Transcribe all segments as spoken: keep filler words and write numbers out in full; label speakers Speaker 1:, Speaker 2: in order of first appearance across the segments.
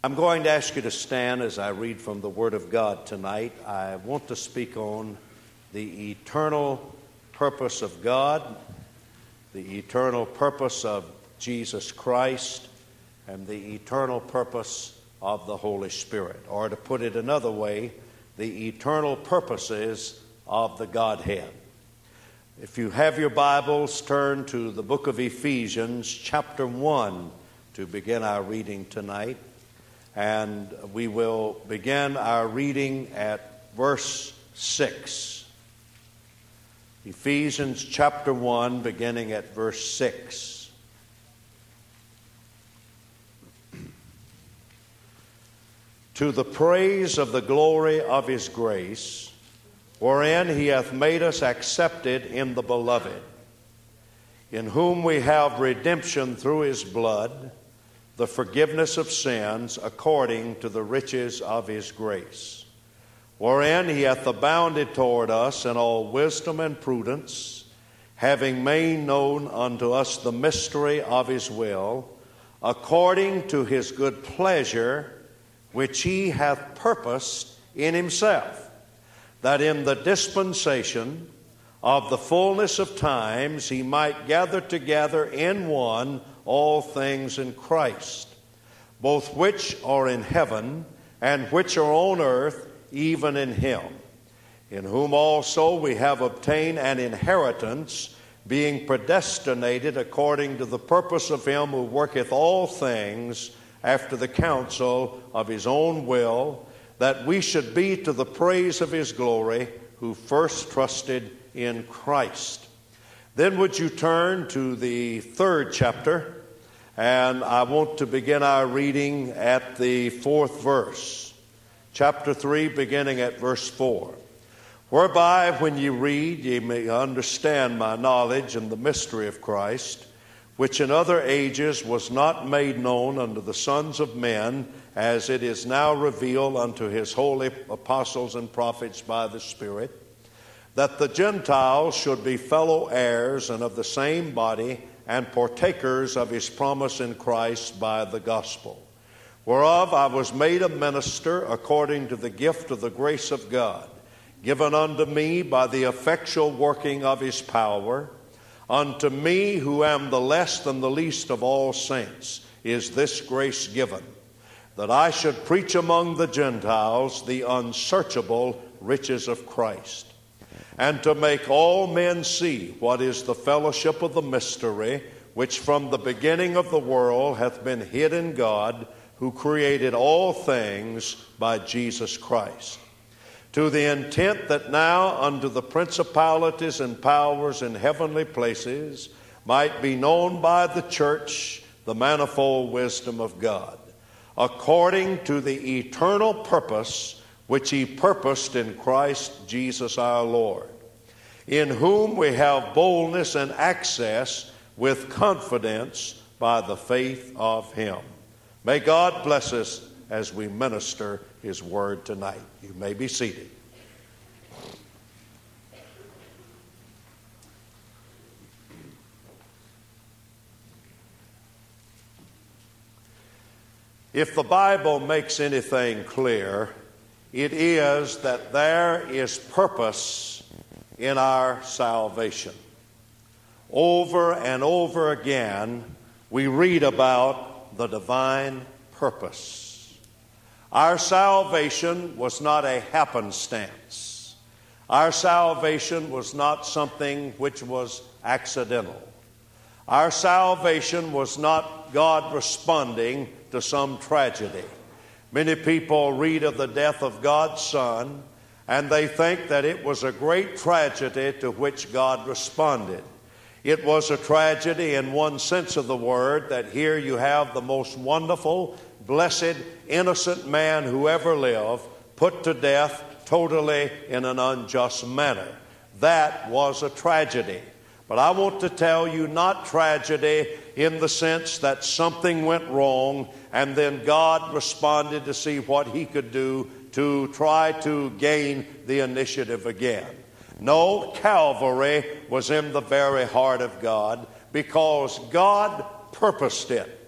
Speaker 1: I'm going to ask you to stand as I read from the Word of God tonight. I want to speak on the eternal purpose of God, the eternal purpose of Jesus Christ, and the eternal purpose of the Holy Spirit. Or to put it another way, the eternal purposes of the Godhead. If you have your Bibles, turn to the book of Ephesians, chapter one, to begin our reading tonight. And we will begin our reading at verse six. Ephesians chapter one, beginning at verse six. To the praise of the glory of his grace, wherein he hath made us accepted in the beloved, in whom we have redemption through his blood, the forgiveness of sins according to the riches of his grace, wherein he hath abounded toward us in all wisdom and prudence, having made known unto us the mystery of his will, according to his good pleasure, which he hath purposed in himself, that in the dispensation of the fullness of times he might gather together in one all things in Christ, both which are in heaven and which are on earth, even in him, in whom also we have obtained an inheritance, being predestinated according to the purpose of him who worketh all things after the counsel of his own will, that we should be to the praise of his glory, who first trusted in Christ. Then would you turn to the third chapter, and I want to begin our reading at the fourth verse. Chapter three, beginning at verse four. Whereby, when ye read, ye may understand my knowledge and the mystery of Christ, which in other ages was not made known unto the sons of men, as it is now revealed unto his holy apostles and prophets by the Spirit, that the Gentiles should be fellow heirs and of the same body, and partakers of his promise in Christ by the gospel, whereof I was made a minister according to the gift of the grace of God, given unto me by the effectual working of his power. Unto me, who am the less than the least of all saints, is this grace given, that I should preach among the Gentiles the unsearchable riches of Christ, and to make all men see what is the fellowship of the mystery, which from the beginning of the world hath been hid in God, who created all things by Jesus Christ, to the intent that now unto the principalities and powers in heavenly places might be known by the church the manifold wisdom of God, according to the eternal purpose which he purposed in Christ Jesus our Lord, in whom we have boldness and access with confidence by the faith of him. May God bless us as we minister his word tonight. You may be seated. If the Bible makes anything clear, it is that there is purpose in our salvation. Over and over again, we read about the divine purpose. Our salvation was not a happenstance. Our salvation was not something which was accidental. Our salvation was not God responding to some tragedy. Many people read of the death of God's Son, and they think that it was a great tragedy to which God responded. It was a tragedy in one sense of the word, that here you have the most wonderful, blessed, innocent man who ever lived, put to death totally in an unjust manner. That was a tragedy. But I want to tell you, not tragedy in the sense that something went wrong and then God responded to see what he could do to try to gain the initiative again. No, Calvary was in the very heart of God because God purposed it.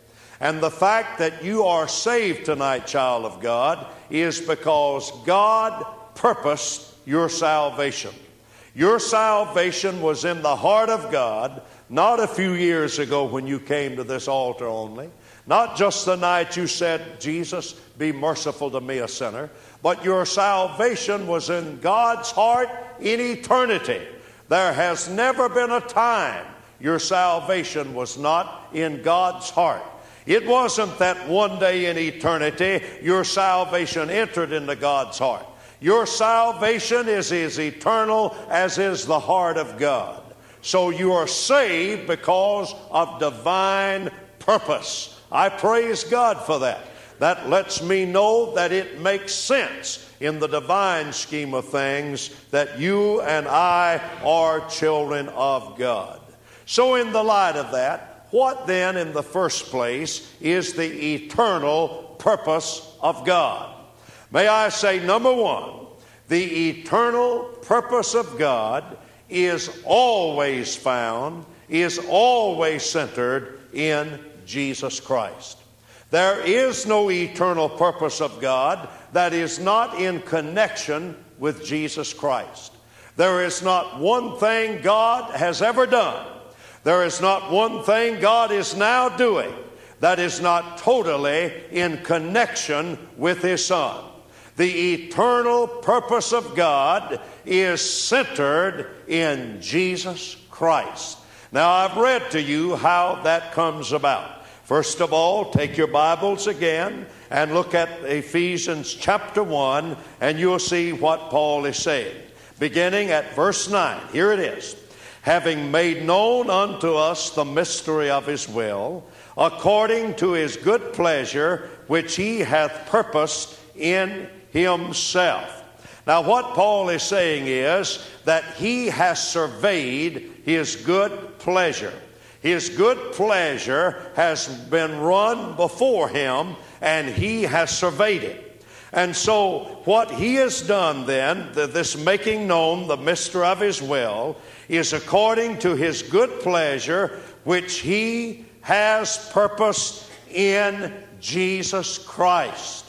Speaker 1: And the fact that you are saved tonight, child of God, is because God purposed your salvation. Your salvation was in the heart of God, not a few years ago when you came to this altar only, not just the night you said, Jesus, be merciful to me, a sinner, but your salvation was in God's heart in eternity. There has never been a time your salvation was not in God's heart. It wasn't that one day in eternity your salvation entered into God's heart. Your salvation is as eternal as is the heart of God. So you are saved because of divine purpose. I praise God for that. That lets me know that it makes sense in the divine scheme of things that you and I are children of God. So in the light of that, what then in the first place is the eternal purpose of God? May I say, number one, the eternal purpose of God is always found, is always centered in Jesus Christ. There is no eternal purpose of God that is not in connection with Jesus Christ. There is not one thing God has ever done, there is not one thing God is now doing that is not totally in connection with His Son. The eternal purpose of God is centered in Jesus Christ. Now, I've read to you how that comes about. First of all, take your Bibles again and look at Ephesians chapter one, and you'll see what Paul is saying. Beginning at verse nine, here it is. Having made known unto us the mystery of His will, according to His good pleasure, which He hath purposed in Himself. Now, what Paul is saying is that He has surveyed His good pleasure. His good pleasure has been run before Him, and He has surveyed it. And so what He has done then, this making known the mystery of His will, is according to His good pleasure, which He has purposed in Jesus Christ.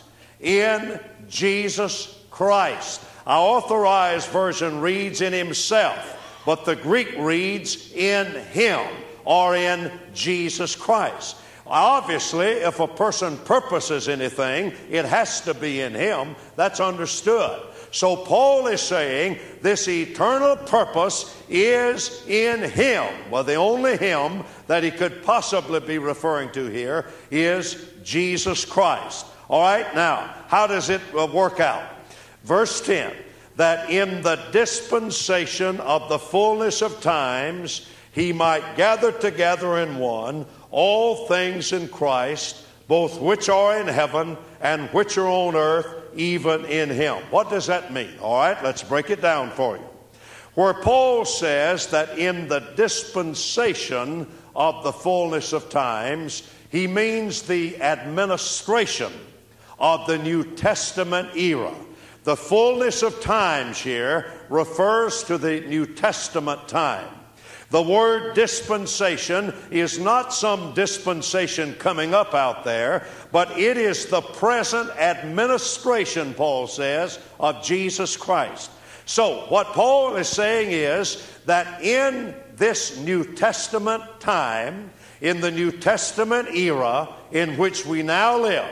Speaker 1: In Jesus Christ. Our Authorized Version reads in Himself, but the Greek reads in Him, or in Jesus Christ. Obviously, if a person purposes anything, it has to be in Him. That's understood. So Paul is saying this eternal purpose is in Him. Well, the only Him that he could possibly be referring to here is Jesus Christ. All right, now, how does it work out? Verse ten, that in the dispensation of the fullness of times He might gather together in one all things in Christ, both which are in heaven and which are on earth, even in Him. What does that mean? All right, let's break it down for you. Where Paul says that in the dispensation of the fullness of times, he means the administration of the New Testament era. The fullness of times here refers to the New Testament time. The word dispensation is not some dispensation coming up out there, but it is the present administration, Paul says, of Jesus Christ. So what Paul is saying is that in this New Testament time, in the New Testament era in which we now live,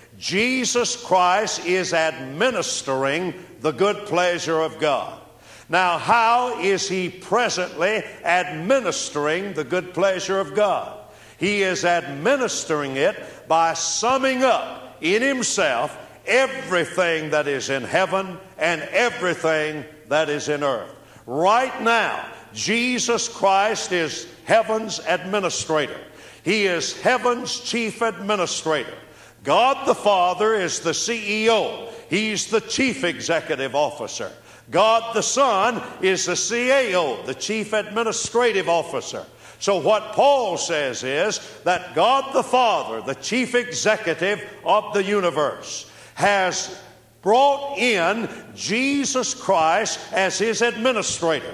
Speaker 1: Jesus Christ is administering the good pleasure of God. Now, how is He presently administering the good pleasure of God? He is administering it by summing up in Himself everything that is in heaven and everything that is in earth. Right now, Jesus Christ is heaven's administrator. He is heaven's chief administrator. God the Father is the C E O. He's the chief executive officer. God the Son is the C A O, the chief administrative officer. So what Paul says is that God the Father, the chief executive of the universe, has brought in Jesus Christ as His administrator.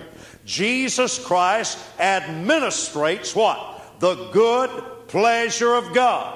Speaker 1: Jesus Christ administrates what? The good pleasure of God.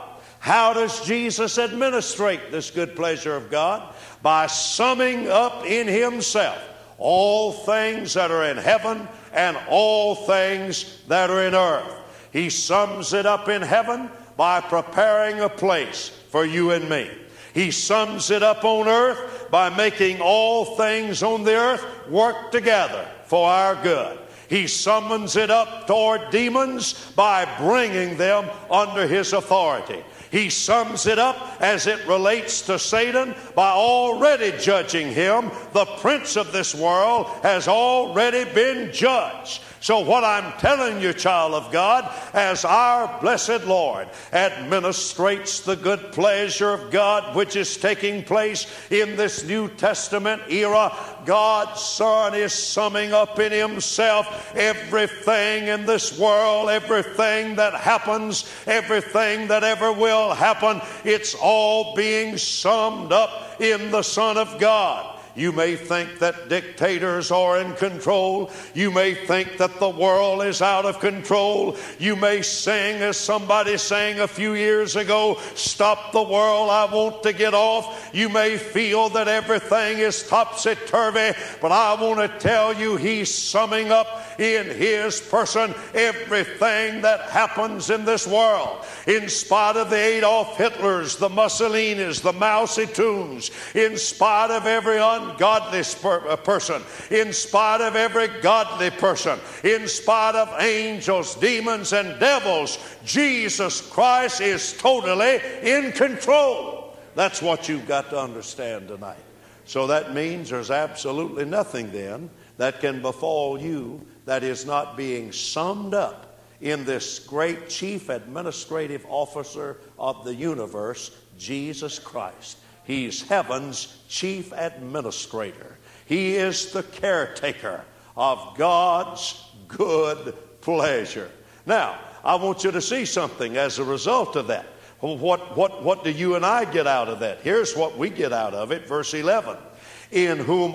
Speaker 1: How does Jesus administrate this good pleasure of God? By summing up in himself all things that are in heaven and all things that are in earth. He sums it up in heaven by preparing a place for you and me. He sums it up on earth by making all things on the earth work together for our good. He summons it up toward demons by bringing them under his authority. He sums it up as it relates to Satan by already judging him. The prince of this world has already been judged. So what I'm telling you, child of God, as our blessed Lord administrates the good pleasure of God which is taking place in this New Testament era, God's Son is summing up in himself everything in this world, everything that happens, everything that ever will happen. It's all being summed up in the Son of God. You may think that dictators are in control. You may think that the world is out of control. You may sing, as somebody sang a few years ago, "Stop the world, I want to get off." You may feel that everything is topsy-turvy, but I want to tell you, he's summing up in his person everything that happens in this world. In spite of the Adolf Hitlers, the Mussolinis, the Mao Zedongs, in spite of every ungodly per- person, in spite of every godly person, in spite of angels, demons, and devils, Jesus Christ is totally in control. That's what you've got to understand tonight. So that means there's absolutely nothing then that can befall you that is not being summed up in this great chief administrative officer of the universe, Jesus Christ. He's heaven's chief administrator. He is the caretaker of God's good pleasure. Now, I want you to see something as a result of that. What, what, what do you and I get out of that? Here's what we get out of it, verse eleven. In whom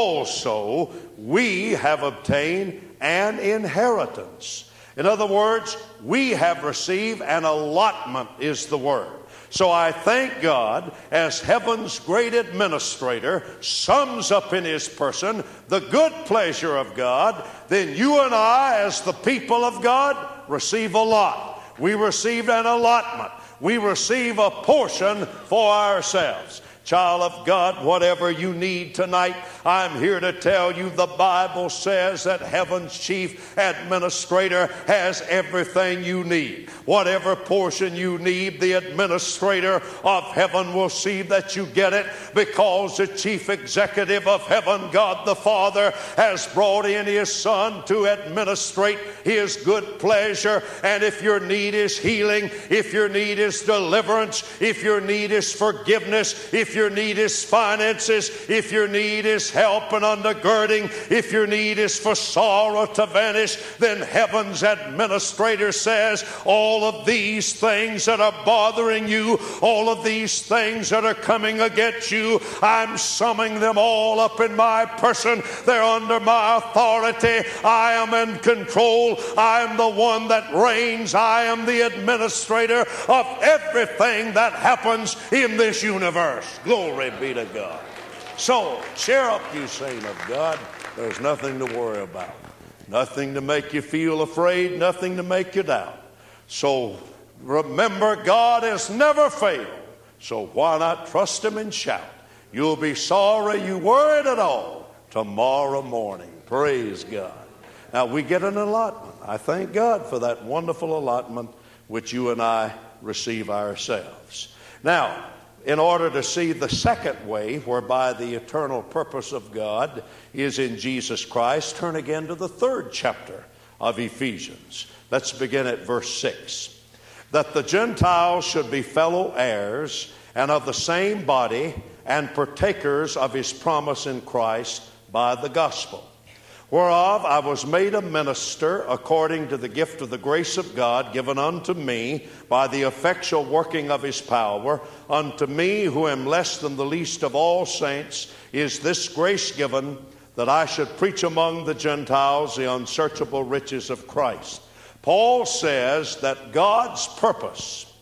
Speaker 1: also we have obtained an inheritance. In other words, we have received an allotment is the word. So I thank God as heaven's great administrator sums up in his person the good pleasure of God. Then you and I as the people of God receive a lot. We receive an allotment. We receive a portion for ourselves. Child of God, whatever you need tonight, I'm here to tell you the Bible says that heaven's chief administrator has everything you need. Whatever portion you need, the administrator of heaven will see that you get it, because the chief executive of heaven, God the Father, has brought in his Son to administrate his good pleasure. And if your need is healing, if your need is deliverance, if your need is forgiveness, if your need is finances, if your need is help and undergirding, if your need is for sorrow to vanish, then heaven's administrator says all of these things that are bothering you, all of these things that are coming against you, I'm summing them all up in my person. They're under my authority. I am in control. I am the one that reigns. I am the administrator of everything that happens in this universe. Glory be to God. So, cheer up, you saint of God. There's nothing to worry about. Nothing to make you feel afraid. Nothing to make you doubt. So, remember, God has never failed. So, why not trust him and shout? You'll be sorry you worried at all tomorrow morning. Praise God. Now, we get an allotment. I thank God for that wonderful allotment which you and I receive ourselves. Now, in order to see the second way whereby the eternal purpose of God is in Jesus Christ, turn again to the third chapter of Ephesians. Let's begin at verse six. That the Gentiles should be fellow heirs and of the same body and partakers of his promise in Christ by the gospel, whereof I was made a minister according to the gift of the grace of God given unto me by the effectual working of his power. Unto me, who am less than the least of all saints, is this grace given, that I should preach among the Gentiles the unsearchable riches of Christ. Paul says that God's purpose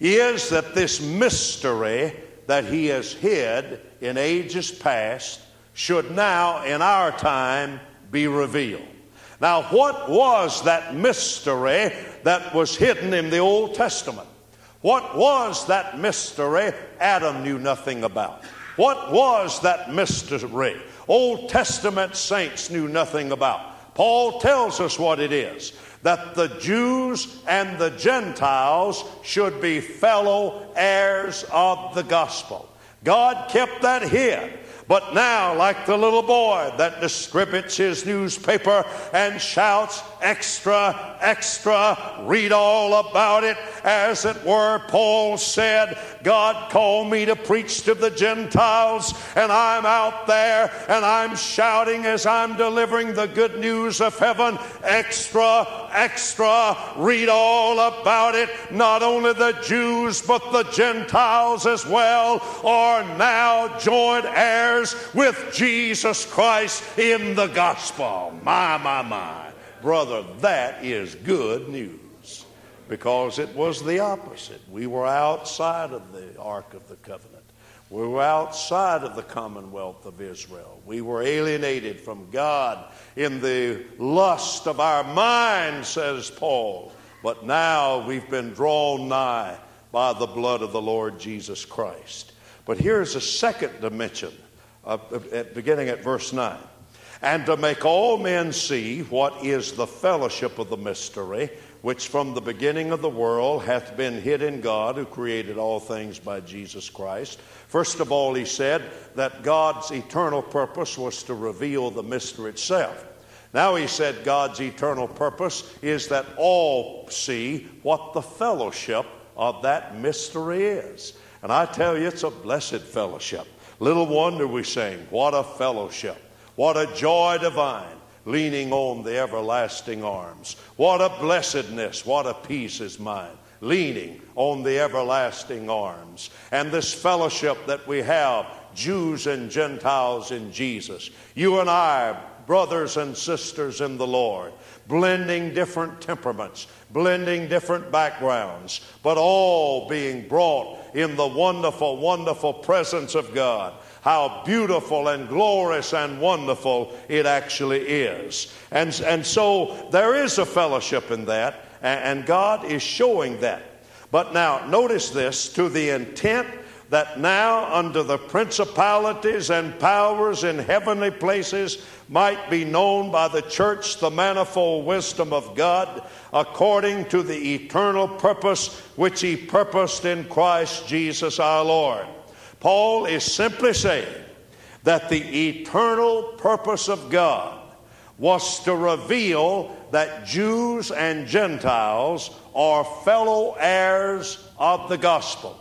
Speaker 1: is that this mystery that he has hid in ages past should now, in our time, be revealed. Now, what was that mystery that was hidden in the Old Testament? What was that mystery Adam knew nothing about? What was that mystery Old Testament saints knew nothing about? Paul tells us what it is, that the Jews and the Gentiles should be fellow heirs of the gospel. God kept that hid. But now, like the little boy that distributes his newspaper and shouts, extra, extra, read all about it, as it were, Paul said, God called me to preach to the Gentiles, and I'm out there, and I'm shouting as I'm delivering the good news of heaven, extra, extra, read all about it. Not only the Jews, but the Gentiles as well are now joint heirs with Jesus Christ in the gospel. My, my, my. Brother, that is good news, because it was the opposite. We were outside of the Ark of the Covenant. We were outside of the commonwealth of Israel. We were alienated from God in the lust of our mind, says Paul. But now we've been drawn nigh by the blood of the Lord Jesus Christ. But here's a second dimension, uh, at, beginning at verse nine. And to make all men see what is the fellowship of the mystery, which from the beginning of the world hath been hid in God, who created all things by Jesus Christ. First of all, he said that God's eternal purpose was to reveal the mystery itself. Now he said God's eternal purpose is that all see what the fellowship of that mystery is. And I tell you, it's a blessed fellowship. Little wonder we sing, what a fellowship. What a joy divine, leaning on the everlasting arms. What a blessedness, what a peace is mine, leaning on the everlasting arms. And this fellowship that we have, Jews and Gentiles in Jesus. You and I, brothers and sisters in the Lord, blending different temperaments, blending different backgrounds, but all being brought in the wonderful, wonderful presence of God. How beautiful and glorious and wonderful it actually is. And, and so there is a fellowship in that, and God is showing that. But now, notice this, to the intent that now under the principalities and powers in heavenly places might be known by the church the manifold wisdom of God, according to the eternal purpose which he purposed in Christ Jesus our Lord. Paul is simply saying that the eternal purpose of God was to reveal that Jews and Gentiles are fellow heirs of the gospel.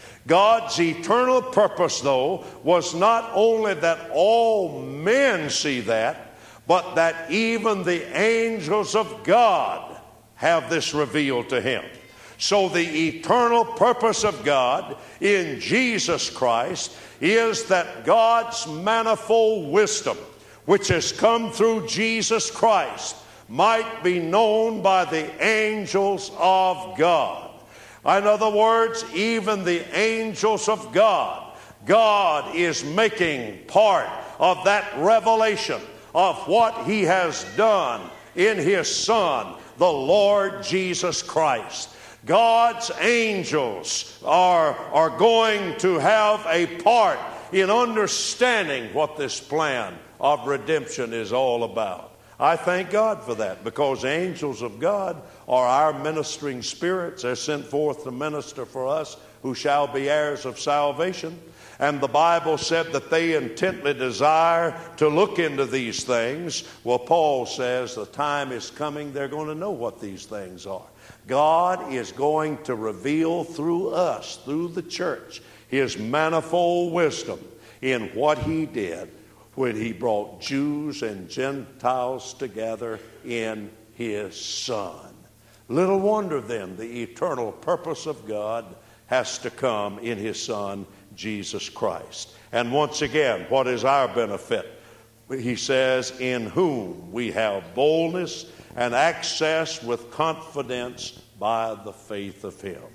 Speaker 1: God's eternal purpose, though, was not only that all men see that, but that even the angels of God have this revealed to him. So the eternal purpose of God in Jesus Christ is that God's manifold wisdom, which has come through Jesus Christ, might be known by the angels of God. In other words, even the angels of God, God is making part of that revelation of what he has done in his Son, the Lord Jesus Christ. God's angels are, are going to have a part in understanding what this plan of redemption is all about. I thank God for that, because angels of God are our ministering spirits. They're sent forth to minister for us who shall be heirs of salvation. And the Bible said that they intently desire to look into these things. Well, Paul says the time is coming, they're going to know what these things are. God is going to reveal through us, through the church, his manifold wisdom in what he did when he brought Jews and Gentiles together in his Son. Little wonder then the eternal purpose of God has to come in his Son, Jesus Christ. And once again, what is our benefit? He says, in whom we have boldness and access with confidence by the faith of him.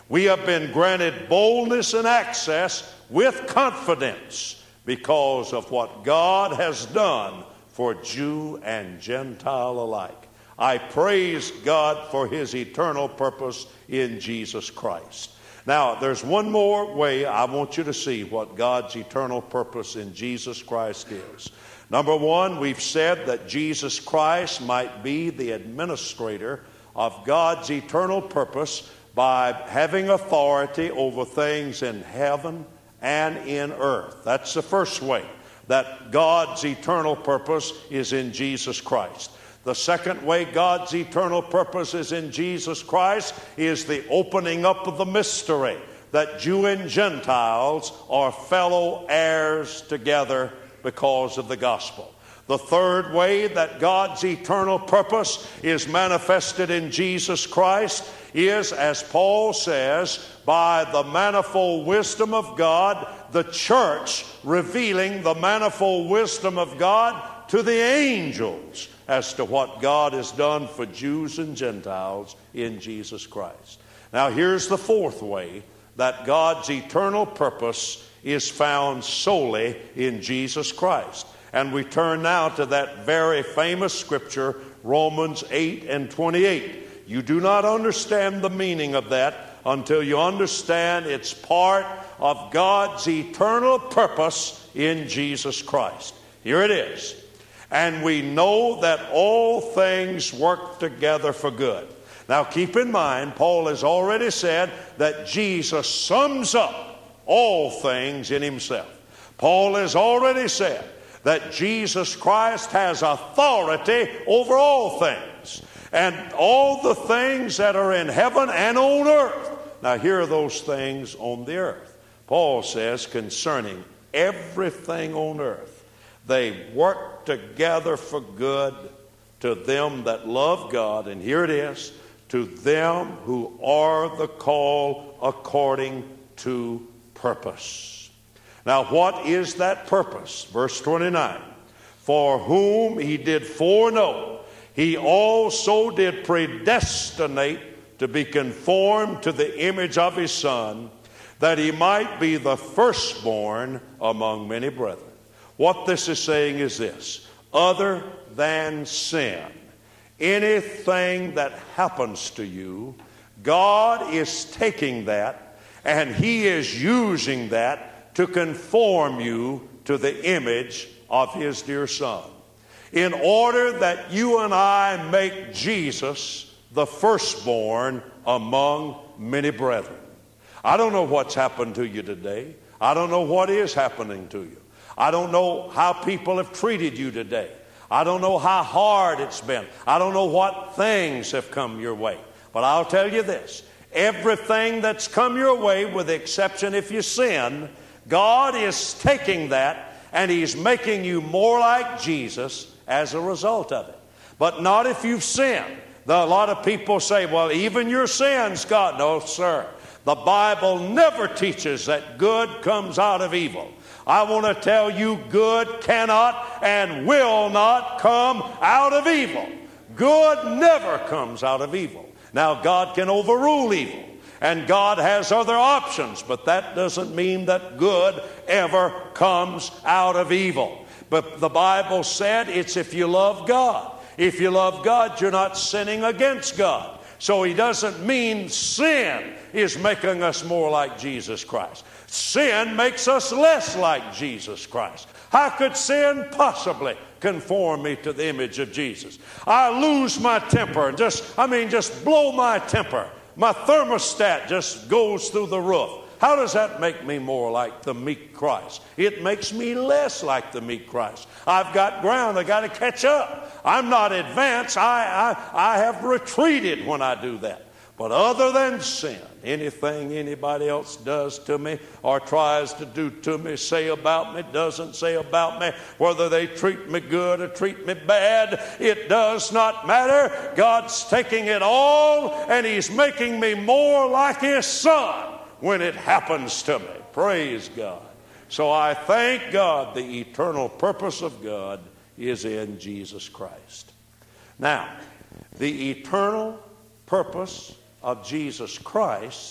Speaker 1: We have been granted boldness and access with confidence because of what God has done for Jew and Gentile alike. I praise God for his eternal purpose in Jesus Christ. Now, there's one more way I want you to see what God's eternal purpose in Jesus Christ is. Number one, we've said that Jesus Christ might be the administrator of God's eternal purpose by having authority over things in heaven and in earth. That's the first way that God's eternal purpose is in Jesus Christ. The second way God's eternal purpose is in Jesus Christ is the opening up of the mystery that Jew and Gentiles are fellow heirs together because of the gospel. The third way that God's eternal purpose is manifested in Jesus Christ is, as Paul says, by the manifold wisdom of God, the church revealing the manifold wisdom of God to the angels as to what God has done for Jews and Gentiles in Jesus Christ. Now, here's the fourth way that God's eternal purpose is found solely in Jesus Christ. And we turn now to that very famous scripture, Romans eight and twenty-eight. You do not understand the meaning of that until you understand it's part of God's eternal purpose in Jesus Christ. Here it is. And we know that all things work together for good. Now keep in mind, Paul has already said that Jesus sums up all things in himself. Paul has already said that Jesus Christ has authority over all things. And all the things that are in heaven and on earth. Now here are those things on the earth. Paul says concerning everything on earth, they work together for good to them that love God. And here it is, to them who are the called according to purpose. Now what is that purpose? Verse twenty-nine. For whom he did foreknow, he also did predestinate to be conformed to the image of his Son, that he might be the firstborn among many brethren. What this is saying is this: other than sin, anything that happens to you, God is taking that and he is using that to conform you to the image of his dear Son, in order that you and I make Jesus the firstborn among many brethren. I don't know what's happened to you today. I don't know what is happening to you. I don't know how people have treated you today. I don't know how hard it's been. I don't know what things have come your way. But I'll tell you this: everything that's come your way, with the exception if you sin, God is taking that and he's making you more like Jesus as a result of it. But not if you've sinned. A lot of people say, well, even your sins, God. No, sir. The Bible never teaches that good comes out of evil. I want to tell you, good cannot and will not come out of evil. Good never comes out of evil. Now, God can overrule evil, and God has other options, but that doesn't mean that good ever comes out of evil. But the Bible said it's if you love God. If you love God, you're not sinning against God. So he doesn't mean sin is making us more like Jesus Christ. Sin makes us less like Jesus Christ. How could sin possibly conform me to the image of Jesus? I lose my temper and just, I mean, just blow my temper. My thermostat just goes through the roof. How does that make me more like the meek Christ? It makes me less like the meek Christ. I've got ground. I've got to catch up. I'm not advanced. I, I, I have retreated when I do that. But other than sin, anything anybody else does to me or tries to do to me, say about me, doesn't say about me, whether they treat me good or treat me bad, it does not matter. God's taking it all and he's making me more like his Son when it happens to me. Praise God. So I thank God the eternal purpose of God is in Jesus Christ. Now, the eternal purpose of Jesus Christ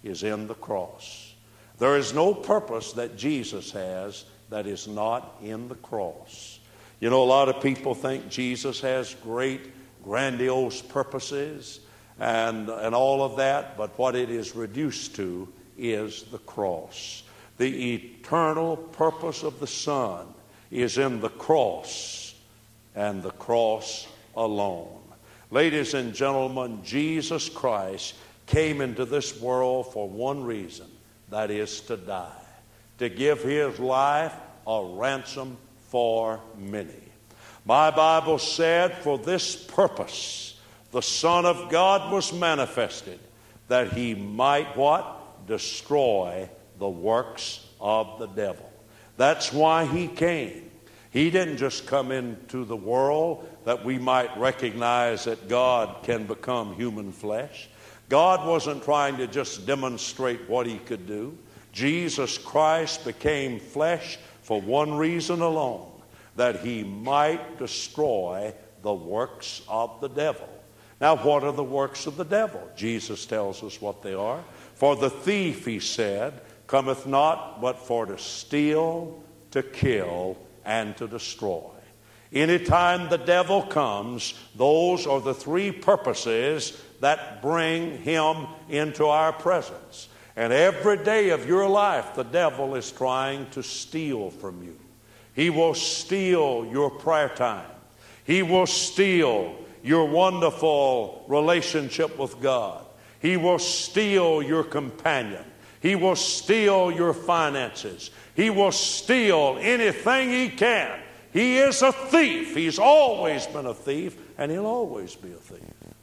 Speaker 1: is in the cross. There is no purpose that Jesus has that is not in the cross. You know, a lot of people think Jesus has great, grandiose purposes and, and all of that, but what it is reduced to is the cross. The eternal purpose of the Son is in the cross and the cross alone. Ladies and gentlemen, Jesus Christ came into this world for one reason, that is to die, to give his life a ransom for many. My Bible said, for this purpose the Son of God was manifested, that he might what? Destroy the works of the devil. That's why he came. He didn't just come into the world that we might recognize that God can become human flesh. God wasn't trying to just demonstrate what he could do. Jesus Christ became flesh for one reason alone, that he might destroy the works of the devil. Now, what are the works of the devil? Jesus tells us what they are. For the thief, he said, cometh not but for to steal, to kill, and to destroy. Anytime the devil comes, those are the three purposes that bring him into our presence. And every day of your life, the devil is trying to steal from you. He will steal your prayer time. He will steal your wonderful relationship with God. He will steal your companion. He will steal your finances. He will steal anything he can. He is a thief. He's always been a thief, and he'll always be a thief.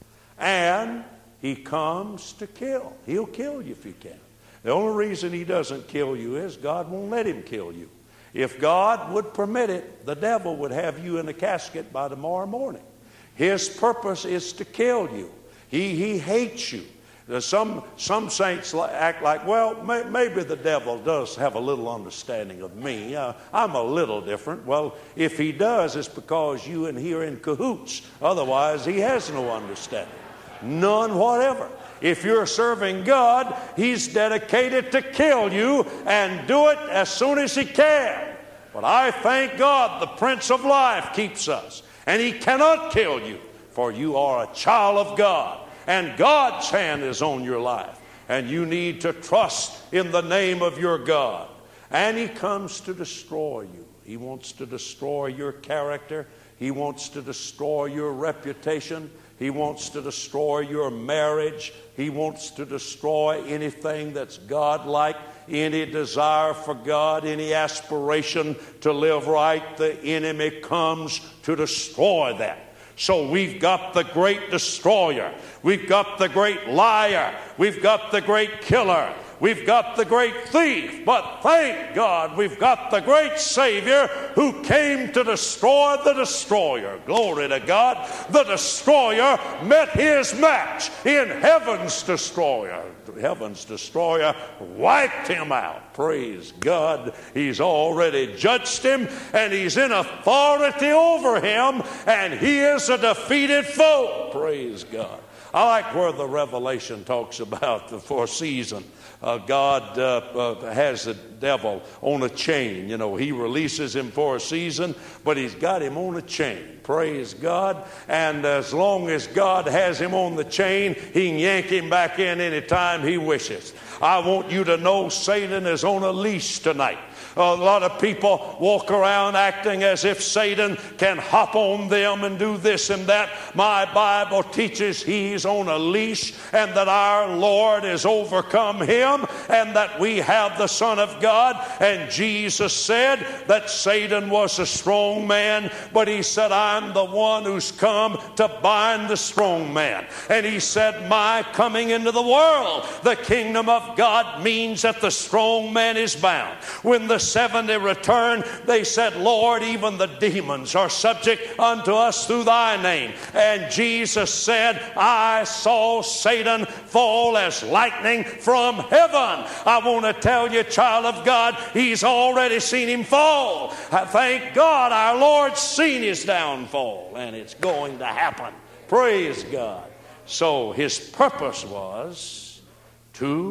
Speaker 1: And he comes to kill. He'll kill you if he can. The only reason he doesn't kill you is God won't let him kill you. If God would permit it, the devil would have you in a casket by tomorrow morning. His purpose is to kill you. He, he hates you. Some, some saints act like, well, may, maybe the devil does have a little understanding of me. Uh, I'm a little different. Well, if he does, it's because you and he are in cahoots. Otherwise, he has no understanding. None whatever. If you're serving God, he's dedicated to kill you and do it as soon as he can. But I thank God the Prince of Life keeps us. And he cannot kill you, for you are a child of God. And God's hand is on your life. And you need to trust in the name of your God. And he comes to destroy you. He wants to destroy your character. He wants to destroy your reputation. He wants to destroy your marriage. He wants to destroy anything that's God-like, any desire for God, any aspiration to live right. The enemy comes to destroy that. So we've got the great destroyer. We've got the great liar. We've got the great killer. We've got the great thief. But thank God we've got the great Savior who came to destroy the destroyer. Glory to God. The destroyer met his match in heaven's destroyer. Heaven's destroyer wiped him out. Praise God. He's already judged him, and he's in authority over him, and he is a defeated foe. Praise God. I like where the Revelation talks about the four season. Uh, God uh, uh, has the devil on a chain. You know, he releases him for a season, but he's got him on a chain. Praise God. And as long as God has him on the chain, he can yank him back in anytime he wishes. I want you to know Satan is on a leash tonight. A lot of people walk around acting as if Satan can hop on them and do this and that. My Bible teaches he's on a leash, and that our Lord has overcome him, and that we have the Son of God. And Jesus said that Satan was a strong man, but he said, I'm the one who's come to bind the strong man. And he said, my coming into the world, the kingdom of God, means that the strong man is bound. When the seventy returned, they said, Lord, even the demons are subject unto us through thy name. And Jesus said, I saw Satan fall as lightning from heaven. I want to tell you, child of God, he's already seen him fall. I thank God our Lord's seen his downfall, and it's going to happen. Praise God. So his purpose was to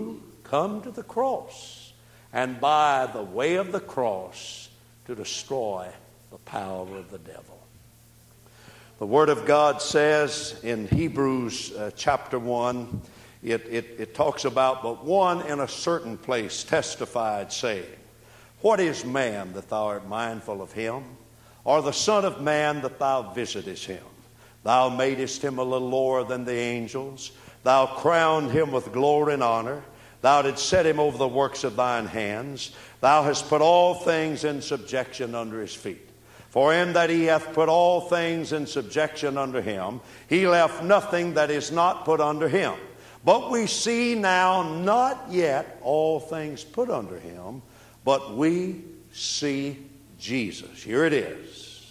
Speaker 1: come to the cross, and by the way of the cross to destroy the power of the devil. The Word of God says in Hebrews uh, chapter one, it, it, it talks about, but one in a certain place testified, saying, what is man that thou art mindful of him? Or the Son of Man that thou visitest him? Thou madest him a little lower than the angels. Thou crowned him with glory and honor. Thou didst set him over the works of thine hands. Thou hast put all things in subjection under his feet. For in that he hath put all things in subjection under him, he left nothing that is not put under him. But we see now not yet all things put under him, but we see Jesus. Here it is.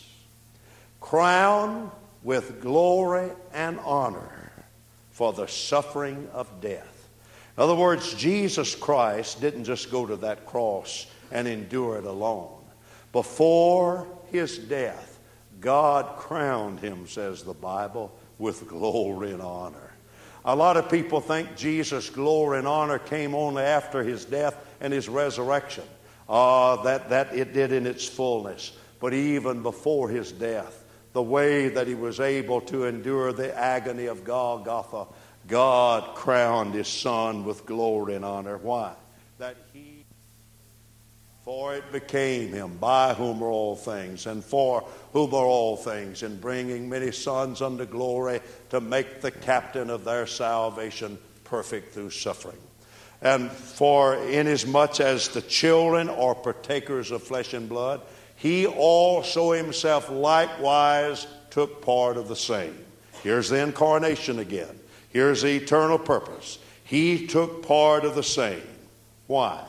Speaker 1: Crowned with glory and honor for the suffering of death. In other words, Jesus Christ didn't just go to that cross and endure it alone. Before his death, God crowned him, says the Bible, with glory and honor. A lot of people think Jesus' glory and honor came only after his death and his resurrection. Ah, uh, that, that it did in its fullness. But even before his death, the way that he was able to endure the agony of Golgotha, God crowned his Son with glory and honor. Why? That he For it became him, by whom are all things, and for whom are all things, in bringing many sons unto glory, to make the captain of their salvation perfect through suffering. And for inasmuch as the children are partakers of flesh and blood, he also himself likewise took part of the same. Here's the incarnation again. Here's the eternal purpose. He took part of the same. Why?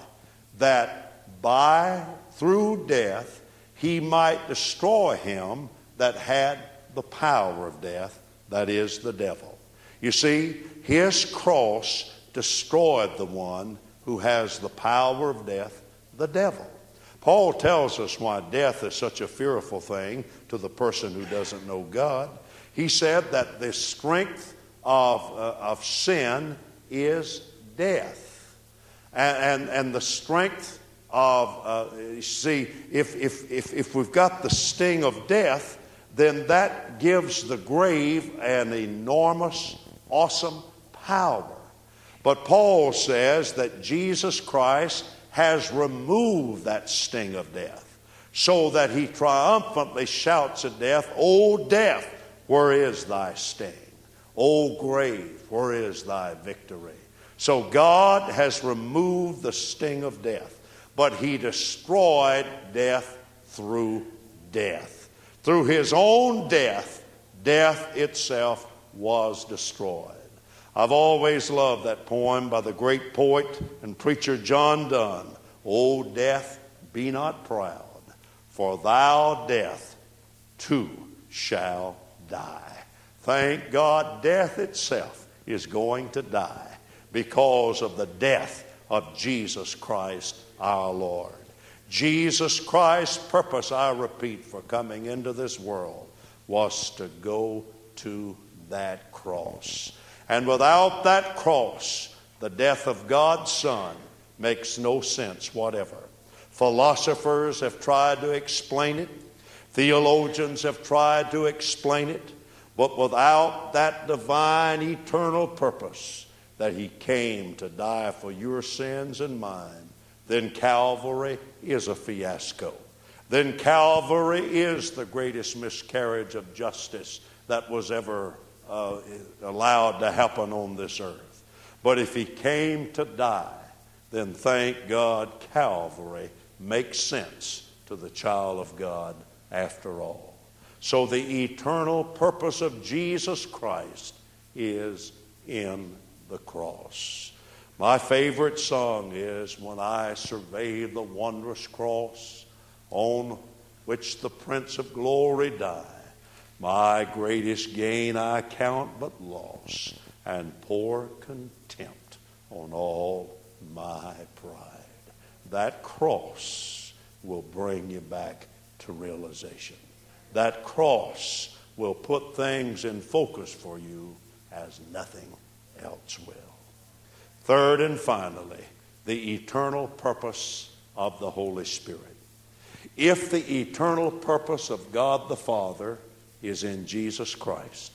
Speaker 1: That by, through death, he might destroy him that had the power of death, that is, the devil. You see, his cross destroyed the one who has the power of death, the devil. Paul tells us why death is such a fearful thing to the person who doesn't know God. He said that the strength of, uh, of sin is death. And, and, and the strength of, uh, you see, if, if, if, if we've got the sting of death, then that gives the grave an enormous, awesome power. But Paul says that Jesus Christ has removed that sting of death, so that he triumphantly shouts at death, O death, where is thy sting? O grave, where is thy victory? So God has removed the sting of death, but he destroyed death through death. Through his own death, death itself was destroyed. I've always loved that poem by the great poet and preacher John Donne. O death, be not proud, for thou, death, too shall die. Thank God, death itself is going to die because of the death of Jesus Christ our Lord. Jesus Christ's purpose, I repeat, for coming into this world was to go to that cross. And without that cross, the death of God's Son makes no sense whatever. Philosophers have tried to explain it. Theologians have tried to explain it. But without that divine eternal purpose that he came to die for your sins and mine, then Calvary is a fiasco. Then Calvary is the greatest miscarriage of justice that was ever Uh, allowed to happen on this earth. But if he came to die, then thank God Calvary makes sense to the child of God after all. So the eternal purpose of Jesus Christ is in the cross. My favorite song is, When I Survey the Wondrous Cross on which the Prince of Glory died, my greatest gain I count but loss, and pour contempt on all my pride. That cross will bring you back to realization. That cross will put things in focus for you as nothing else will. Third and finally, the eternal purpose of the Holy Spirit. If the eternal purpose of God the Father is in Jesus Christ,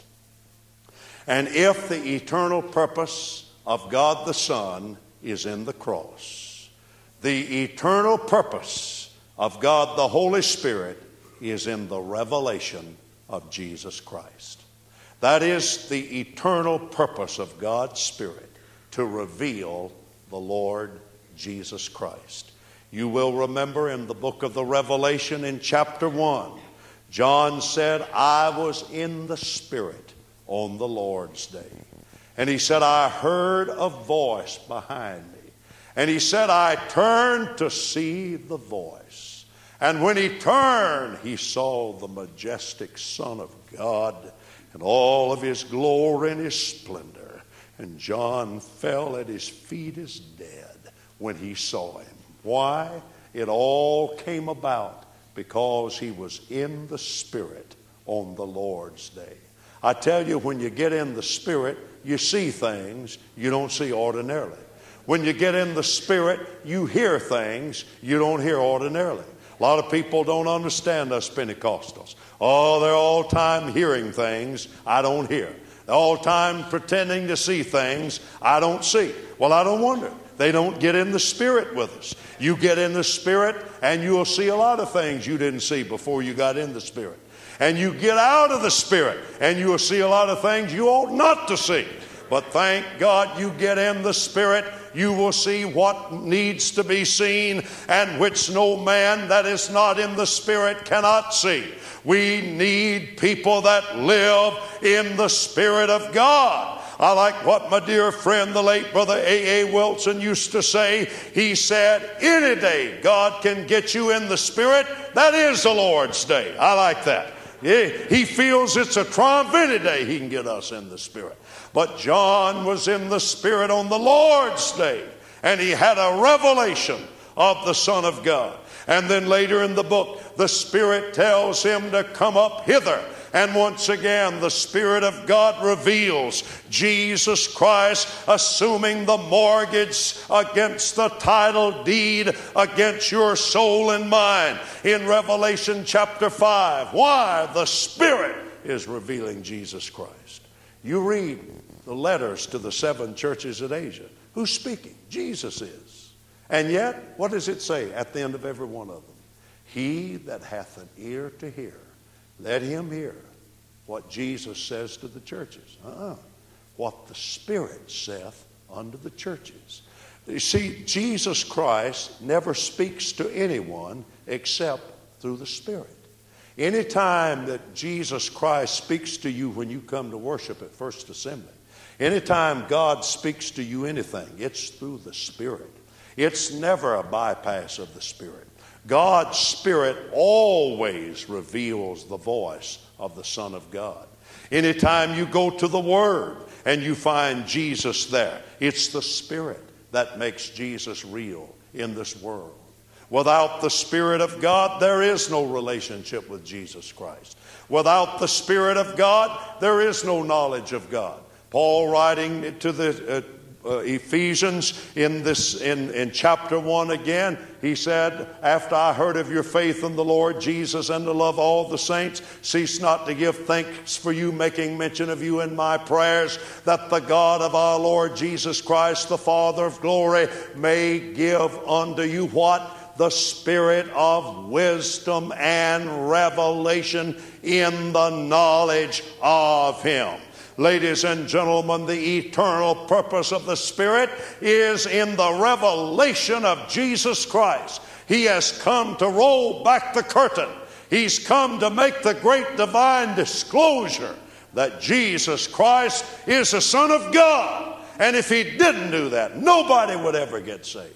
Speaker 1: and if the eternal purpose of God the Son is in the cross, the eternal purpose of God the Holy Spirit is in the revelation of Jesus Christ. That is the eternal purpose of God's Spirit, to reveal the Lord Jesus Christ. You will remember in the book of the Revelation in chapter one, John said, I was in the Spirit on the Lord's day. And he said, I heard a voice behind me. And he said, I turned to see the voice. And when he turned, he saw the majestic Son of God and all of his glory and his splendor. And John fell at his feet as dead when he saw him. Why? It all came about because he was in the Spirit on the Lord's day. I tell you, when you get in the Spirit, you see things you don't see ordinarily. When you get in the Spirit, you hear things you don't hear ordinarily. A lot of people don't understand us Pentecostals. Oh, they're all time hearing things I don't hear. They're all time pretending to see things I don't see. Well, I don't wonder. They don't get in the Spirit with us. You get in the Spirit and you'll see a lot of things you didn't see before you got in the Spirit. And you get out of the Spirit and you'll see a lot of things you ought not to see. But thank God you get in the Spirit, you will see what needs to be seen and which no man that is not in the Spirit cannot see. We need people that live in the Spirit of God. I like what my dear friend, the late Brother A A Wilson used to say. He said, any day God can get you in the Spirit, that is the Lord's day. I like that. He feels it's a triumph any day he can get us in the Spirit. But John was in the Spirit on the Lord's day, and he had a revelation of the Son of God. And then later in the book, the Spirit tells him to come up hither. And once again, the Spirit of God reveals Jesus Christ assuming the mortgage against the title deed against your soul and mind in Revelation chapter five. Why? The Spirit is revealing Jesus Christ. You read the letters to the seven churches in Asia. Who's speaking? Jesus is. And yet, what does it say at the end of every one of them? He that hath an ear to hear, let him hear what Jesus says to the churches. Uh-uh. What the Spirit saith unto the churches. You see, Jesus Christ never speaks to anyone except through the Spirit. Anytime that Jesus Christ speaks to you when you come to worship at First Assembly, anytime God speaks to you anything, it's through the Spirit. It's never a bypass of the Spirit. God's Spirit always reveals the voice of the Son of God. Anytime you go to the Word and you find Jesus there, it's the Spirit that makes Jesus real in this world. Without the Spirit of God, there is no relationship with Jesus Christ. Without the Spirit of God, there is no knowledge of God. Paul, writing to the uh, uh, Ephesians in this in, in chapter one again, he said, after I heard of your faith in the Lord Jesus and to love all the saints, cease not to give thanks for you, making mention of you in my prayers, that the God of our Lord Jesus Christ, the Father of glory, may give unto you what? The Spirit of wisdom and revelation in the knowledge of Him. Ladies and gentlemen, the eternal purpose of the Spirit is in the revelation of Jesus Christ. He has come to roll back the curtain. He's come to make the great divine disclosure that Jesus Christ is the Son of God. And if He didn't do that, nobody would ever get saved.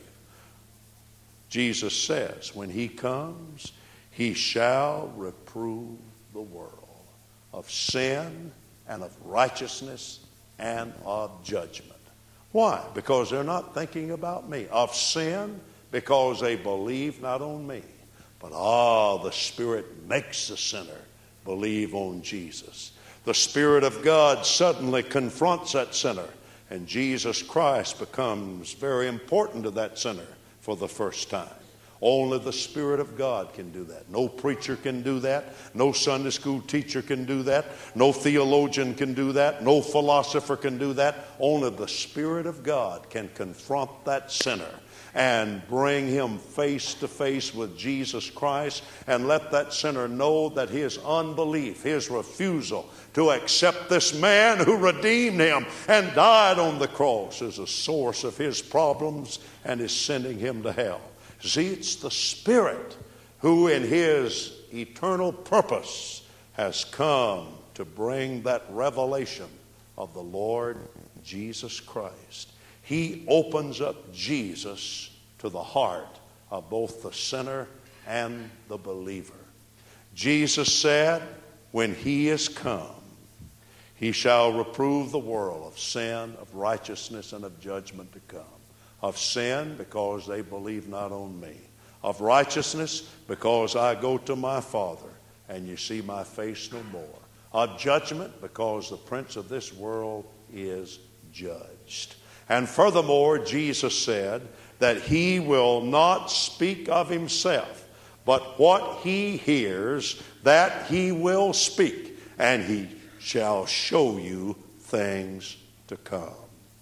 Speaker 1: Jesus says, when He comes, He shall reprove the world of sin and of righteousness and of judgment. Why? Because they're not thinking about me. Of sin, because they believe not on me. But ah, the Spirit makes the sinner believe on Jesus. The Spirit of God suddenly confronts that sinner And Jesus Christ becomes very important to that sinner for the first time. Only the Spirit of God can do that. No preacher can do that. No Sunday school teacher can do that. No theologian can do that. No philosopher can do that. Only the Spirit of God can confront that sinner and bring him face to face with Jesus Christ and let that sinner know that his unbelief, his refusal to accept this man who redeemed him and died on the cross is a source of his problems and is sending him to hell. See, it's the Spirit who in his eternal purpose has come to bring that revelation of the Lord Jesus Christ. He opens up Jesus to the heart of both the sinner and the believer. Jesus said, when he is come, he shall reprove the world of sin, of righteousness, and of judgment to come. Of sin, because they believe not on me. Of righteousness, because I go to my Father, and you see my face no more. Of judgment, because the prince of this world is judged. And furthermore, Jesus said that he will not speak of himself, but what he hears, that he will speak, and he shall show you things to come.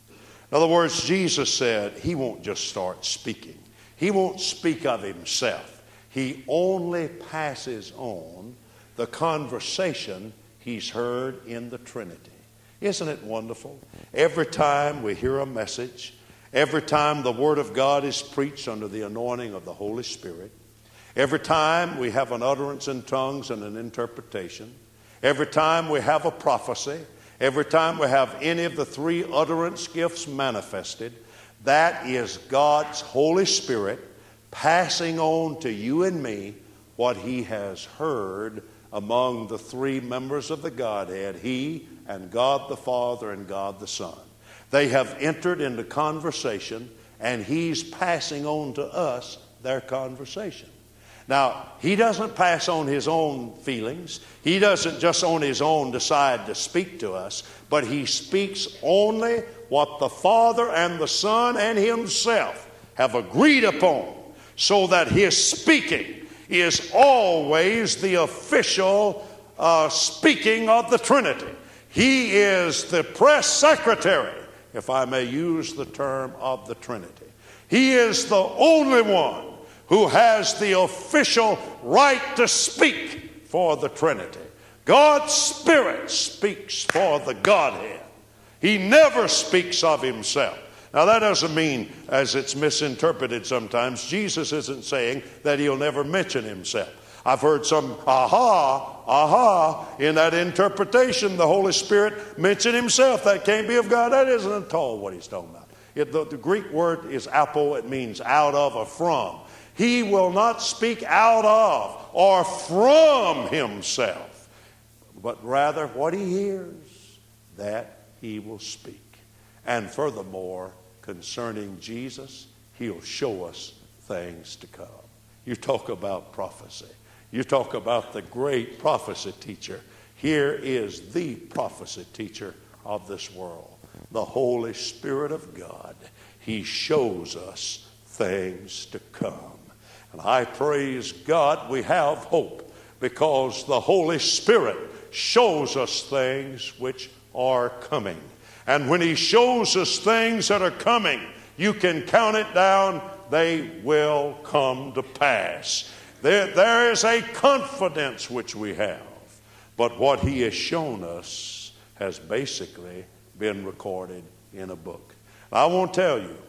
Speaker 1: In other words, Jesus said he won't just start speaking. He won't speak of himself. He only passes on the conversation he's heard in the Trinity. Isn't it wonderful? Every time we hear a message, every time the Word of God is preached under the anointing of the Holy Spirit, every time we have an utterance in tongues and an interpretation, every time we have a prophecy, every time we have any of the three utterance gifts manifested, that is God's Holy Spirit passing on to you and me what he has heard among the three members of the Godhead, he and God the Father and God the Son. They have entered into conversation, and he's passing on to us their conversation. Now, he doesn't pass on his own feelings. He doesn't just on his own decide to speak to us, but he speaks only what the Father and the Son and himself have agreed upon, so that his speaking is always the official uh, speaking of the Trinity. He is the press secretary, if I may use the term, of the Trinity. He is the only one who has the official right to speak for the Trinity. God's Spirit speaks for the Godhead. He never speaks of himself. Now that doesn't mean, as it's misinterpreted sometimes, Jesus isn't saying that he'll never mention himself. I've heard some aha, aha in that interpretation. The Holy Spirit mentioned himself. That can't be of God. That isn't at all what he's talking about. It, the, the Greek word is apo. It means out of or from. He will not speak out of or from himself, but rather what he hears, that he will speak. And furthermore, concerning Jesus, he'll show us things to come. You talk about prophecy. You talk about the great prophecy teacher. Here is the prophecy teacher of this world, the Holy Spirit of God. He shows us things to come. And I praise God we have hope, because the Holy Spirit shows us things which are coming. And when he shows us things that are coming, you can count it down, they will come to pass. There, there is a confidence which we have. But what he has shown us has basically been recorded in a book. I won't tell you,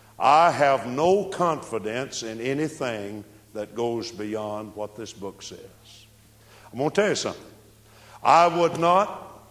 Speaker 1: I have no confidence in anything that goes beyond what this book says. I'm going to tell you something. I would not,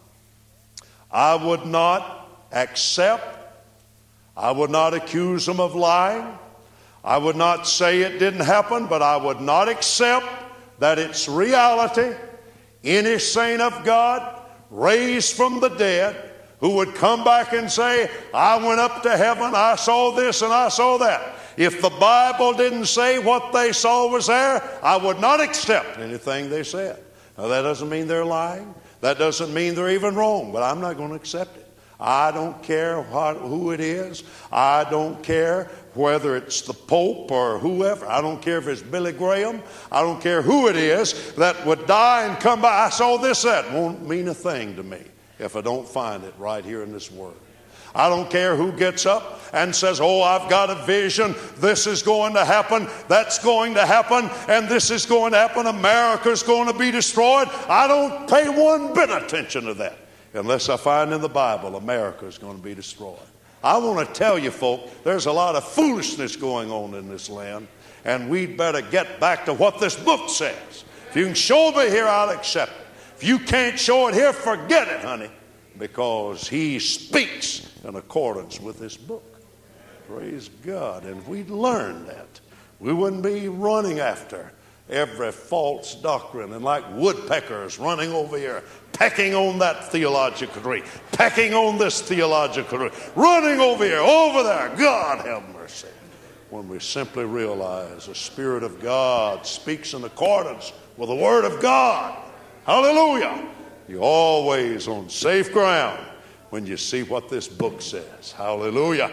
Speaker 1: I would not accept, I would not accuse them of lying. I would not say it didn't happen, but I would not accept that it's reality. Any saint of God raised from the dead who would come back and say, I went up to heaven, I saw this and I saw that. If the Bible didn't say what they saw was there, I would not accept anything they said. Now that doesn't mean they're lying. That doesn't mean they're even wrong, but I'm not going to accept it. I don't care what, who it is. I don't care whether it's the Pope or whoever. I don't care if it's Billy Graham. I don't care who it is that would die and come by. I saw this, that won't mean a thing to me if I don't find it right here in this Word. I don't care who gets up and says, oh, I've got a vision. This is going to happen. That's going to happen. And this is going to happen. America's going to be destroyed. I don't pay one bit of attention to that unless I find in the Bible America is going to be destroyed. I want to tell you, folk, there's a lot of foolishness going on in this land, and we'd better get back to what this book says. If you can show me here, I'll accept it. If you can't show it here, forget it, honey, because he speaks in accordance with this book. Praise God. And if we'd learned that, we wouldn't be running after every false doctrine and like woodpeckers running over here, pecking on that theological tree, pecking on this theological tree, running over here, over there. God have mercy. When we simply realize the Spirit of God speaks in accordance with the Word of God. Hallelujah. You're always on safe ground when you see what this book says. Hallelujah.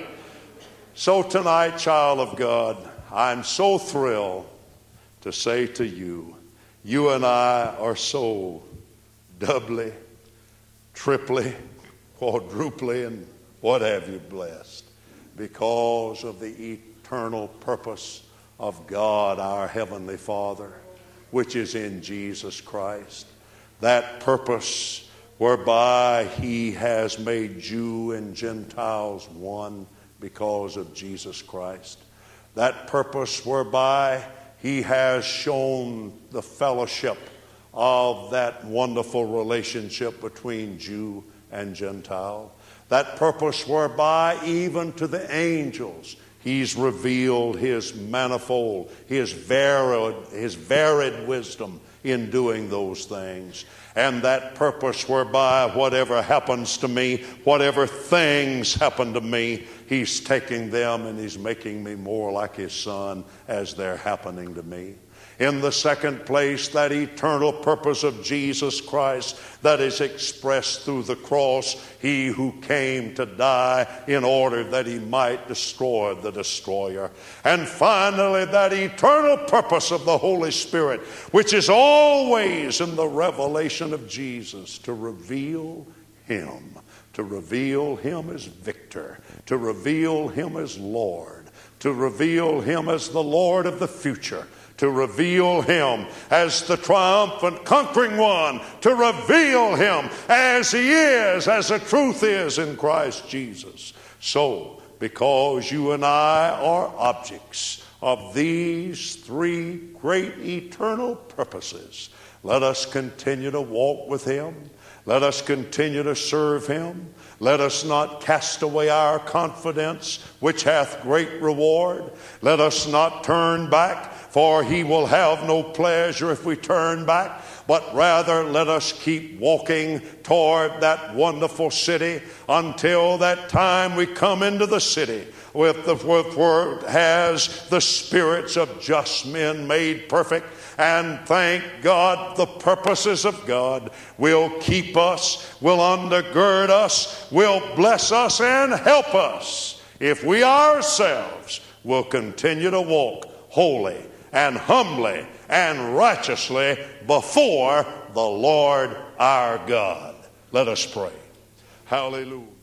Speaker 1: So tonight, child of God, I'm so thrilled to say to you, you and I are so doubly, triply, quadruply, and what have you blessed because of the eternal purpose of God, our Heavenly Father, which is in Jesus Christ. That purpose whereby He has made Jew and Gentiles one because of Jesus Christ. That purpose whereby He has shown the fellowship of that wonderful relationship between Jew and Gentile. That purpose whereby even to the angels He's revealed His manifold, His varied, His varied wisdom in doing those things. And that purpose whereby whatever happens to me, whatever things happen to me, He's taking them and He's making me more like His Son as they're happening to me. In the second place, that eternal purpose of Jesus Christ that is expressed through the cross, He who came to die in order that He might destroy the destroyer. And finally, that eternal purpose of the Holy Spirit, which is always in the revelation of Jesus, to reveal Him, to reveal Him as victor, to reveal Him as Lord, to reveal Him as the Lord of the future, to reveal Him as the triumphant conquering one, to reveal Him as He is, as the truth is in Christ Jesus. So, because you and I are objects of these three great eternal purposes, let us continue to walk with Him. Let us continue to serve Him. Let us not cast away our confidence, which hath great reward. Let us not turn back, for He will have no pleasure if we turn back, but rather let us keep walking toward that wonderful city until that time we come into the city with the word has the spirits of just men made perfect. And thank God, the purposes of God will keep us, will undergird us, will bless us and help us if we ourselves will continue to walk holy and humbly and righteously before the Lord our God. Let us pray. Hallelujah.